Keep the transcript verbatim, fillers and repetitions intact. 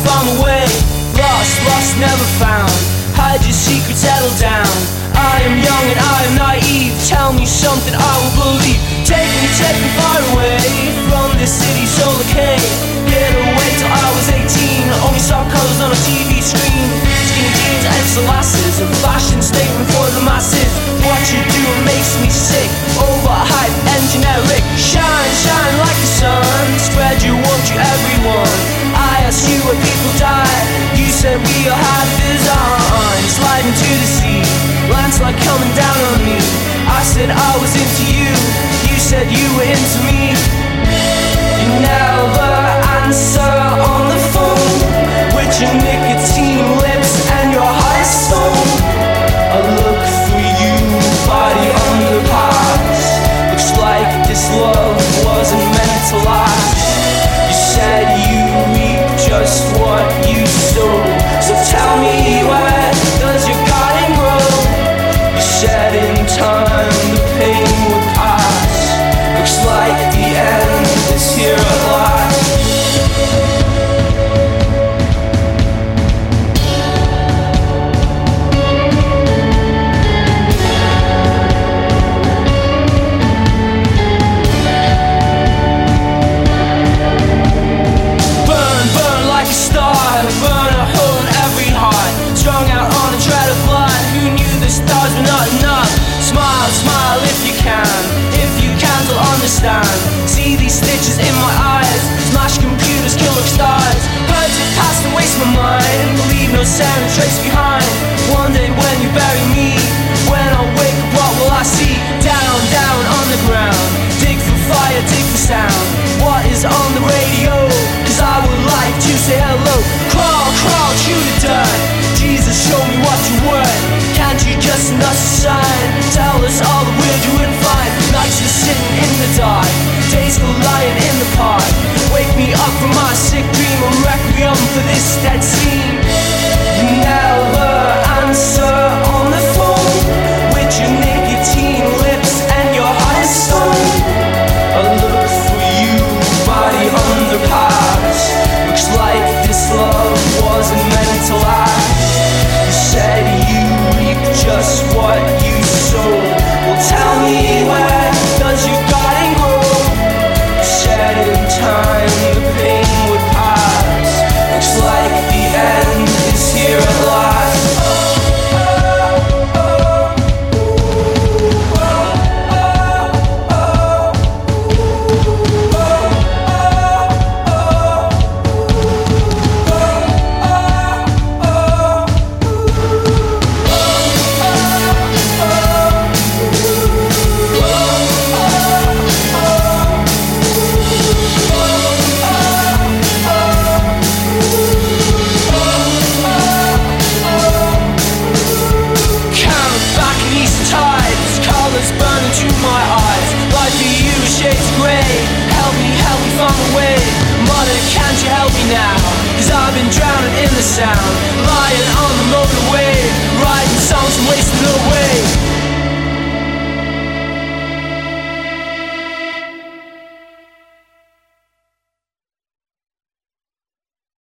found a way. Lost, lost, never found. Hide your secrets, settle down. I am young and I am naive. Tell me something I will believe. Take me, take me far away from this city so decay. Get away till I was eighteen. Only saw colors on a T V screen. Skinny jeans and sunglasses, a fashion statement for the masses. What you do makes me sick. Overhyped and generic. Shine, shine like the sun. Spread your warmth to everyone. I asked you where people die. You said we all had design. Sliding to the sea, landslide coming down on me. I said I was into you. You said you were into me. You never answer on the phone with your nicotine lips and your high stone. I look for you, body on the past. Looks like this love wasn't meant to last. You said you reap just what you sow. So tell me, where does your garden grow? You said in time the pain would pass. Looks like the end is here at last. Burn, burn like a star. Burn a hole in every heart. Strung out on a thread of blood. Who knew the stars were not enough? Smile, smile if you can. If you can't, I'll understand. See these stitches in my eyes. Smash computers, kill rock stars. Hurts it past and waste my mind. Leave no sound and trace behind. One day when you bury me, when I wake up, what will I see? Down, down on the ground. Dig for fire, dig for sound. What is on the radio? Cause I would like to say hello. Crawl, crawl through the dirt. Jesus, show me what you're worth. Can't you just send us a sign? Tell us all the weird you would find. Nights are sitting in the dark, days go lying in the park. Wake me up from my sick dream. A requiem for this dead scene. You never answer on the phone with your nicotine lips and your high stone. I look for you, body on the past. Looks like this love wasn't meant to last. You said you reap just what you sow. Well, tell me, where does your garden grow? You said in time the pain would pass. Looks like the end is here at last. Now, cause I've been drowning in the sound, lying on the motorway, writing songs and wasting away.